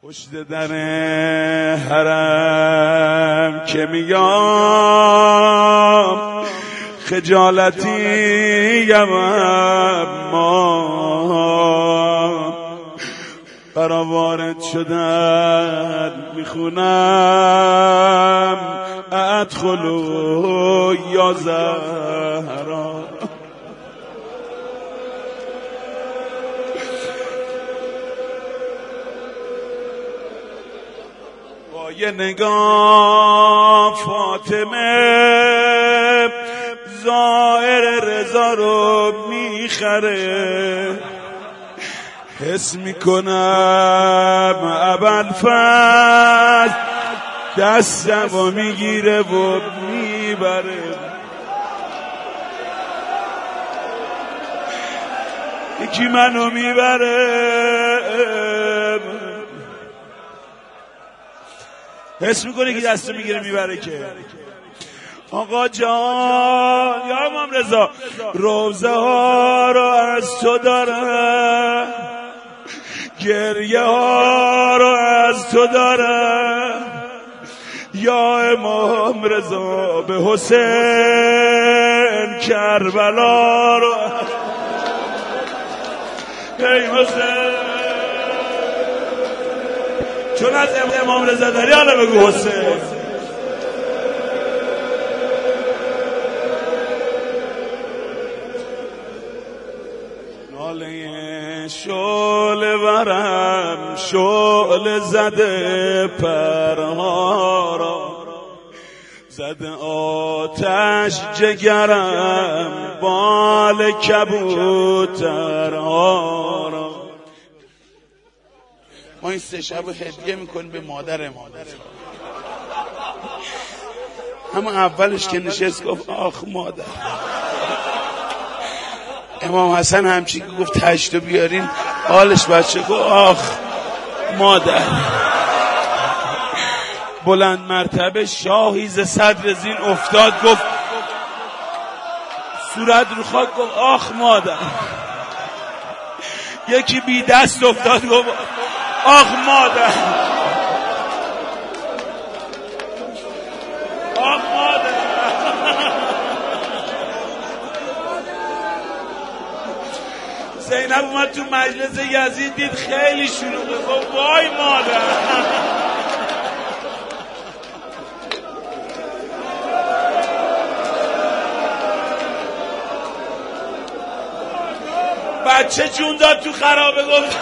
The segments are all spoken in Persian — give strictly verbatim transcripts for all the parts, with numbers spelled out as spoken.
پشت در حرم که میام خجالتی اما برا وارد شدن میخونم ادخلوا یا زهرا. با یه نگاه فاطمه ظاهر رضا رو میخره، حس میکنم ابوالفضل دستم و میگیره و میبره. یکی منو میبره، حس میکنه که دستم میگیره میبره. که آقا جان یا امام رضا روزه ها رو از تو داره، گریه ها رو از تو داره، یا امام رضا به حسین کربلا رو. ای حسین چون از امام رضا داری حالا بگو حسین. شعله ورم شعله زده پرها را، زده آتش جگرم بال کبوترها را. ما این سه شب رو هدیه میکنیم به مادر امام رضا. همون اولش که نشست گفت آخ مادر. امام حسن همچی که گفت تشتو بیارین حالش بچه گفت آخ مادر. بلند مرتبه شاهی ز صدر زین افتاد، گفت صورت رو خاک، گفت آخ مادر. یکی بی دست افتاد گفت آخ مادر. آخ مادر. زینب اومد تو مجلس یزید دید خیلی شلوغه، گفت وای مادر. بچه جون داد تو خرابه، گفت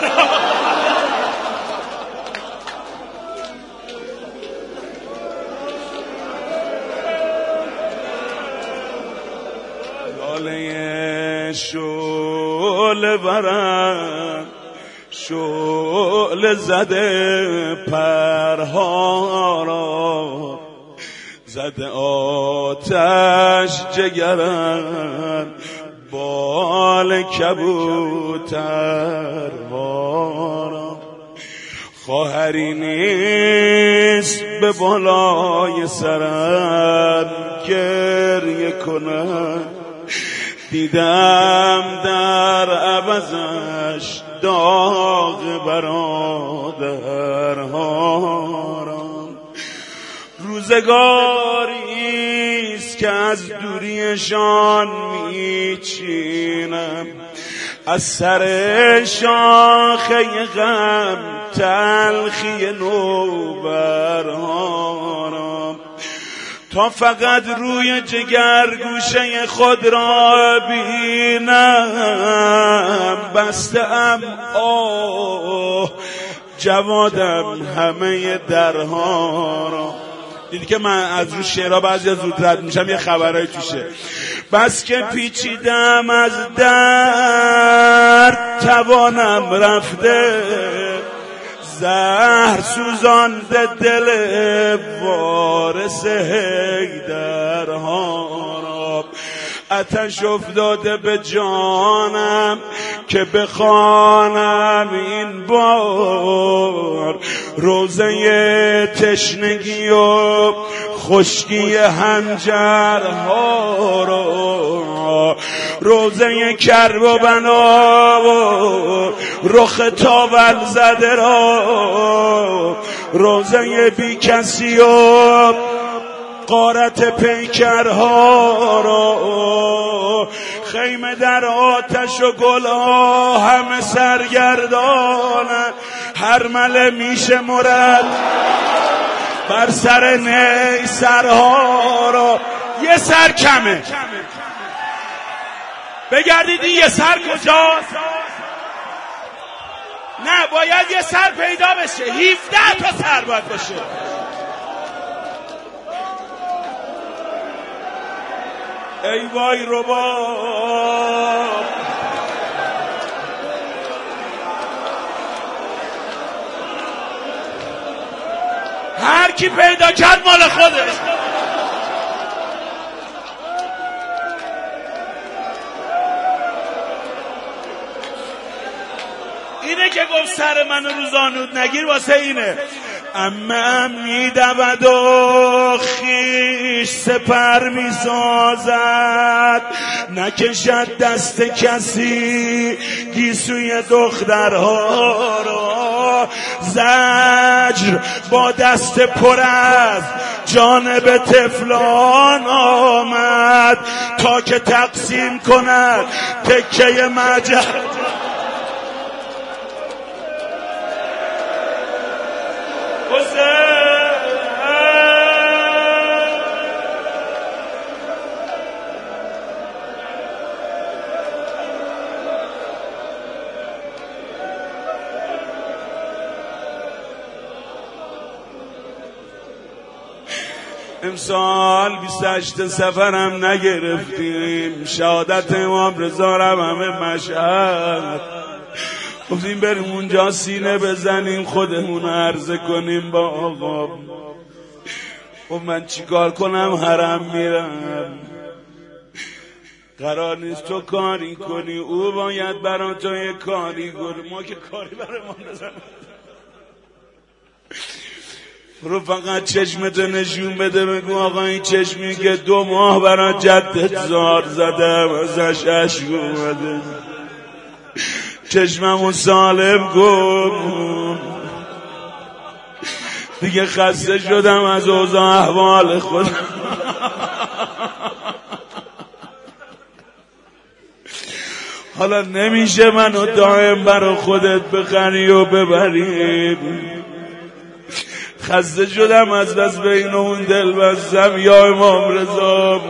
لاله شعله ورم شعله زده پرها را، زده آتش جگرم بال کبوترها را. خواهری نیست به بالای سرم گریه کنم، دیدم در عوضش داغ برادرها را. روزگاریست که از دوریشان میچینم، از سر شاخه غم تلخی نوبرها را، تا فقط روی جگر گوشه خود را بینم. بسته‌ام آه جوادم همه درها را. دیدی که من از رو شعرها بعضی از زود رد میشم، یه خبرهای توشه. بس که پیچیدم از درد توانم رفته، زهر سوزانده دل وارث حیدرها را. آتش افتاده به جانم که بخوانم این بار روزه تشنگی و خشکی هنجرها را، روزه کرب و بنا و رخ تاول زده را، روزه بی کسی و غارت پیکرها را، خیمه در آتش و گلها همه سرگردانه، هر مله میشه مرد بر سر نی سرها را. یه سر کمه، بگردید این یه سر کجاست؟ نه، باید یه سر پیدا بشه، هفده تا سر باید باشه. ای وای رباب، هر کی پیدا کرد مال خودش. اینه که گفت سر من روزانود نگیر، واسه اینه. امه میدود و خیش سپر میسازد، نکشد دست کسی گیسوی دخترها را. زجر با دست پر از جانب طفلان آمد، تا که تقسیم کند تکه مجر. امسال بیست و هشت سفرم نگرفتیم، شهادت امام رضا رم همه مشهد، گفتیم بریم اونجا سینه بزنیم خودمون عرضه کنیم با آقا. و من چیکار کنم؟ حرم میرم، قرار نیست تو کاری کنی، او باید برای تو یه کاری کنی، ما که کاری برای ما نزنم. رو فقط چشمتو نشون بده، بگو آقا این چشمی که دو ماه برای جدت زار زدم ازش عشق اومده، چشممو سالم کن. دیگه خسته شدم از اوضاع احوال خودم. حالا نمیشه منو دائم برا خودت بخری و ببری. خسته شدم از دست بین اون دل بستم. یا امام رضا،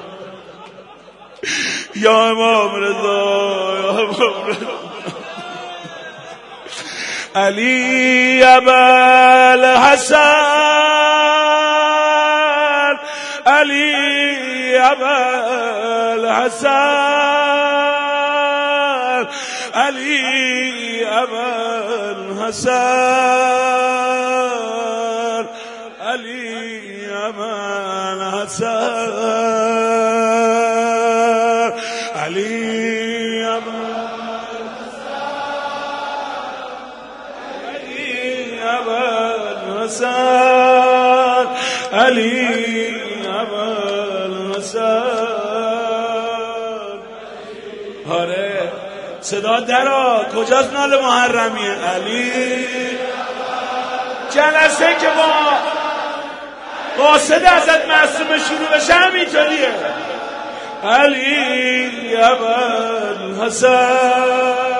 یا امام رضا، یا امام رضا. علی ابوالحسن، علی ابوالحسن، علی ابوالحسن، علی ابوالحسن، علی ابوالحسن، علی ابوالحسن. آره صدا درا، کجاست نال محرمیه؟ علی جلسه که با قاصد حضرت معصومه شروع بشه همینطوریه. علی ابوالحسن.